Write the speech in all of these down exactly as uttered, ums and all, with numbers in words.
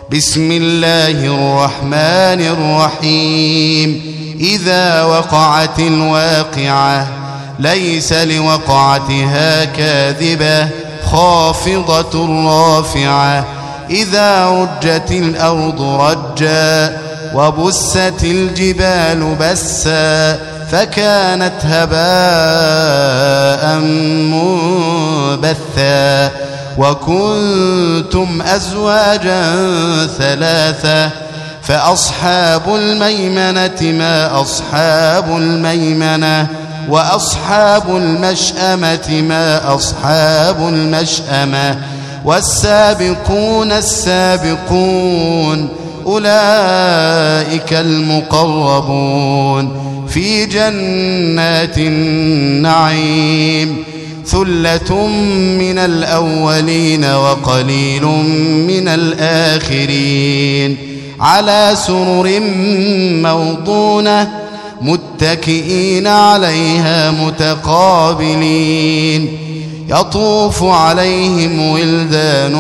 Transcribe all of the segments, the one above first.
بسم الله الرحمن الرحيم إذا وقعت الواقعة ليس لوقعتها كاذبة خافضة رافعة إذا رجت الأرض رجا وبست الجبال بسا فكانت هباء منبثا وكنتم أزواجا ثلاثة فأصحاب الميمنة ما أصحاب الميمنة وأصحاب المشأمة ما أصحاب المشأمة والسابقون السابقون أولئك المقربون في جنات النعيم ثلة من الأولين وقليل من الآخرين على سرر موضونة متكئين عليها متقابلين يطوف عليهم ولدان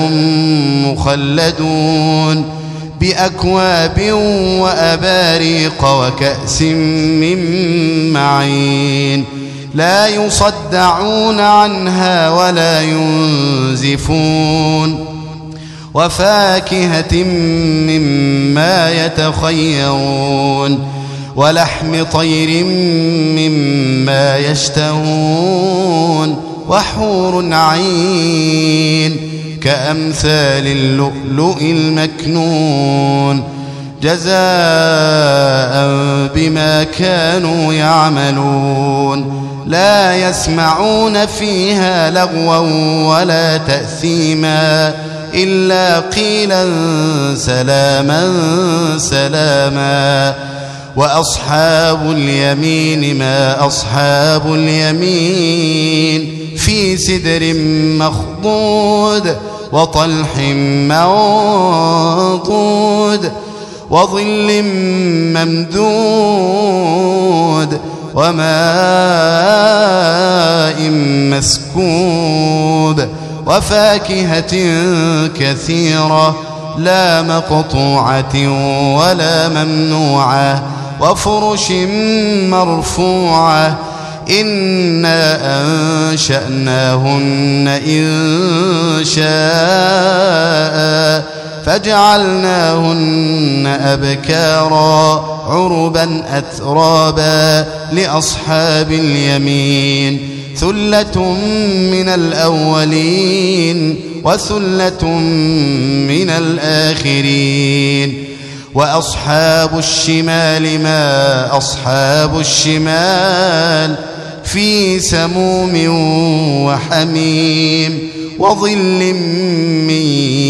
مخلدون بأكواب وأباريق وكأس من معين لا يصدعون عنها ولا ينزفون وفاكهة مما يتخيرون ولحم طير مما يشتهون وحور عين كأمثال اللؤلؤ المكنون جزاء بما كانوا يعملون لا يسمعون فيها لغوا ولا تأثيما إلا قيلا سلاما سلاما وأصحاب اليمين ما أصحاب اليمين في سدر مخضود وطلح منضود وظل ممدود وماء مسكوب وفاكهة كثيرة لا مقطوعة ولا ممنوعة وفرش مرفوعة إنا أنشأناهن إن شاء فجعلناهن أبكارا عربا أترابا لأصحاب اليمين ثلة من الأولين وثلة من الآخرين وأصحاب الشمال ما أصحاب الشمال في سموم وحميم وظل من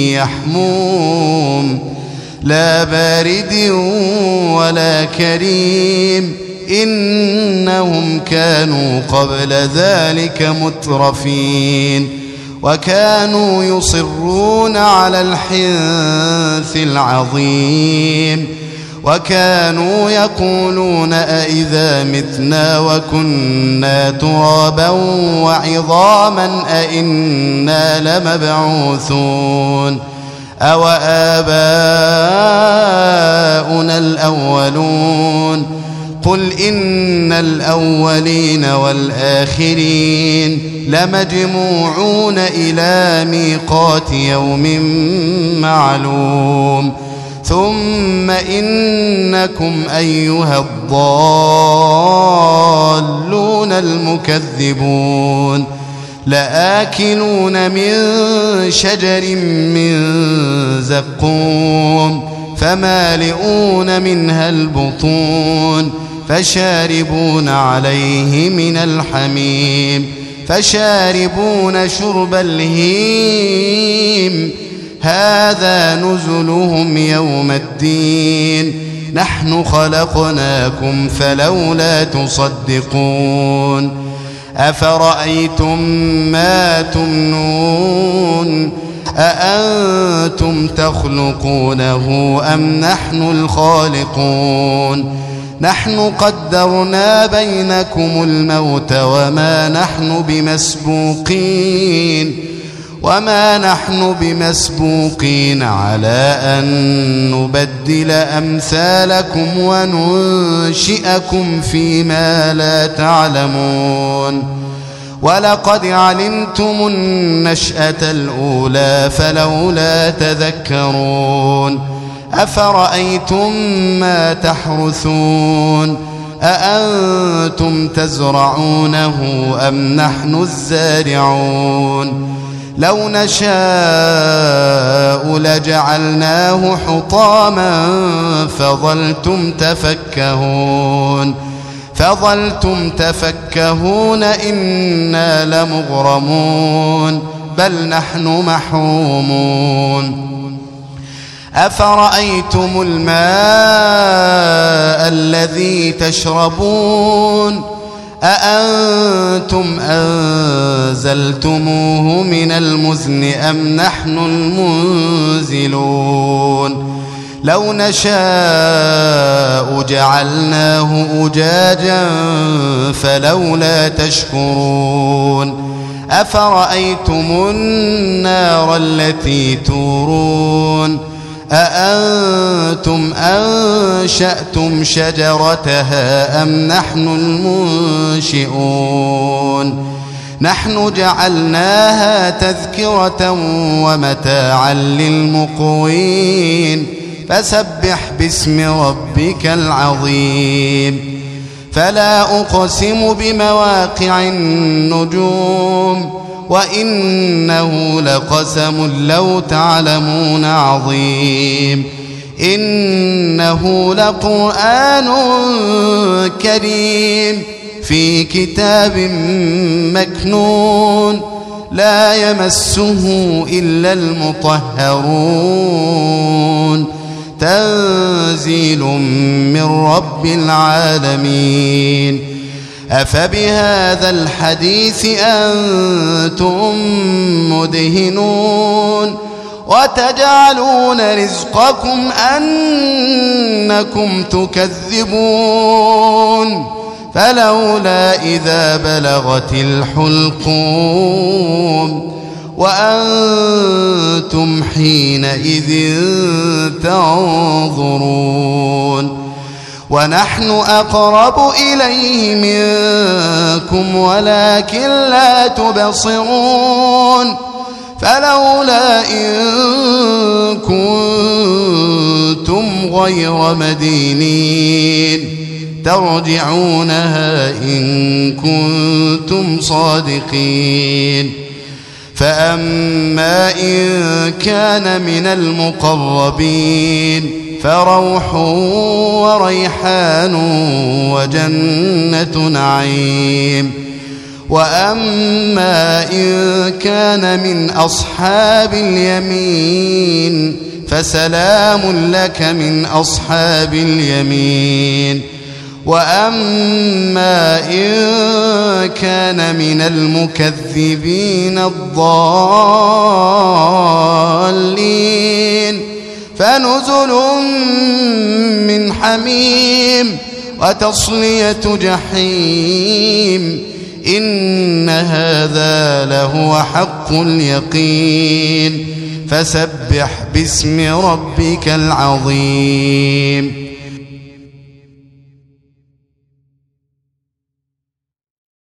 يحموم لا بارد ولا كريم إنهم كانوا قبل ذلك مترفين وكانوا يصرون على الحنث العظيم وكانوا يقولون أئذا متنا وكنا ترابا وعظاما أئنا لمبعوثون أو آباؤنا الأولون قل إن الأولين والآخرين لمجموعون إلى ميقات يوم معلوم ثم إنكم أيها الضالون المكذبون لآكلون من شجر من زقوم فمالئون منها البطون فشاربون عليه من الحميم فشاربون شرب الهيم هذا نزلهم يوم الدين نحن خلقناكم فلولا تصدقون أفرأيتم ما تمنون أأنتم تخلقونه أم نحن الخالقون نحن قدرنا بينكم الموت وما نحن بمسبوقين وما نحن بمسبوقين على أن نبدل أمثالكم وننشئكم فيما لا تعلمون ولقد علمتم النشأة الأولى فلولا تذكرون أفرأيتم ما تحرثون أأنتم تزرعونه أم نحن الزارعون لو نشاء لجعلناه حطاما فظلتم تفكهون فظلتم تفكهون إنا لمغرمون بل نحن محرومون أفرأيتم الماء الذي تشربون أأنتم أنزلتموه من المزن أم نحن المنزلون لو نشاء جعلناه أجاجا فلولا تشكرون أفرأيتم النار التي تورون أأنتم أنشأتم شجرتها أم نحن المنشئون نحن جعلناها تذكرة ومتاعا للمقوين فسبح باسم ربك العظيم فلا أقسم بمواقع النجوم وإنه لقسم لو تعلمون عظيم إنه لقرآن كريم في كتاب مكنون لا يمسه إلا المطهرون تنزيل من رب العالمين أفبهذا الحديث أنتم مدهنون وتجعلون رزقكم أنكم تكذبون فلولا إذا بلغت الحلقوم وأنتم حينئذ تنظرون ونحن أقرب إليه منكم ولكن لا تبصرون فلولا إن كنتم غير مدينين ترجعونها إن كنتم صادقين فأما إن كان من المقربين فروح وريحان وجنة نعيم وأما إن كان من أصحاب اليمين فسلام لك من أصحاب اليمين وأما إن كان من المكذبين الضالين فنزل من حميم وتصلية جحيم إن هذا لهو حق اليقين فسبح باسم ربك العظيم